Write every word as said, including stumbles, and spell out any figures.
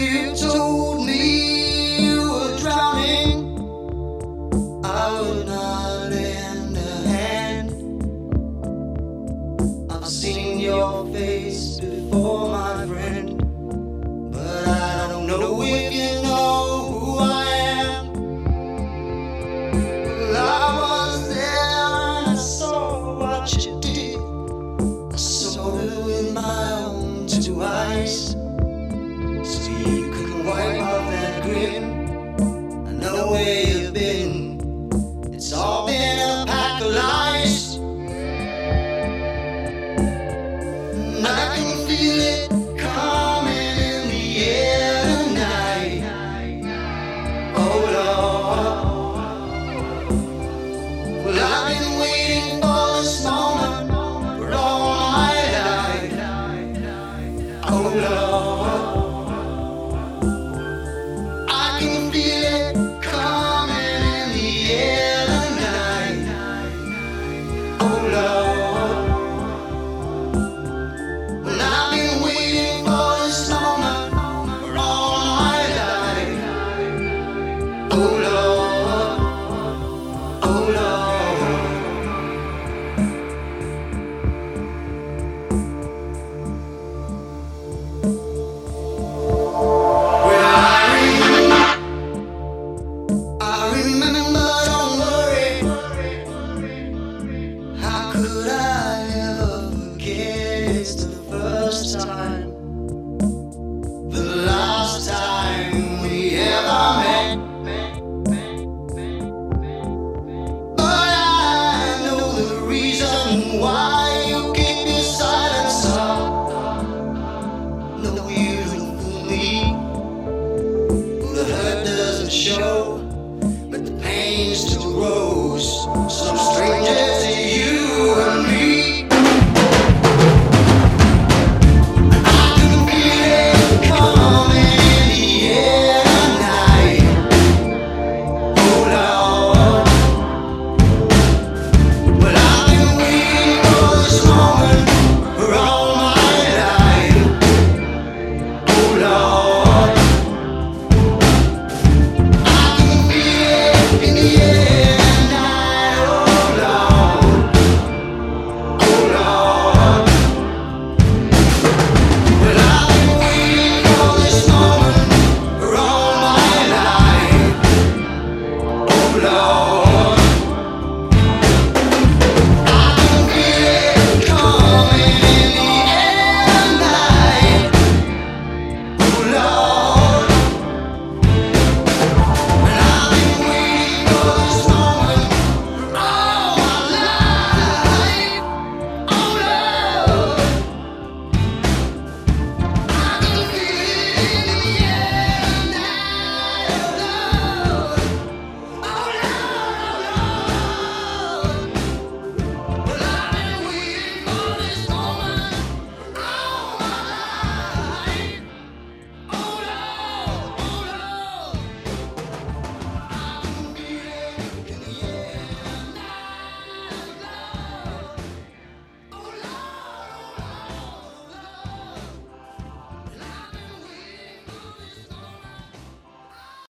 you told me you were drowning, I would not lend a hand. I've seen your face before, my friend, but I don't know if you know who I am. Well, I was there and I saw what you did. I saw it with my own two eyes. So you couldn't wipe off that grin. I know where you've been. It's all been a pack of lies. And I can feel it coming in the air tonight. Oh Lord. Well, I've been waiting for this moment for all my life. Oh Lord. I can feel it coming in the air tonight. Oh Lord. Well, I've been waiting for this moment for all my life. Oh Lord. Oh Lord. I remember, don't worry. How could I ever forget? It's the first time, the last time we ever met. But I know the reason why you keep your silence up. No, you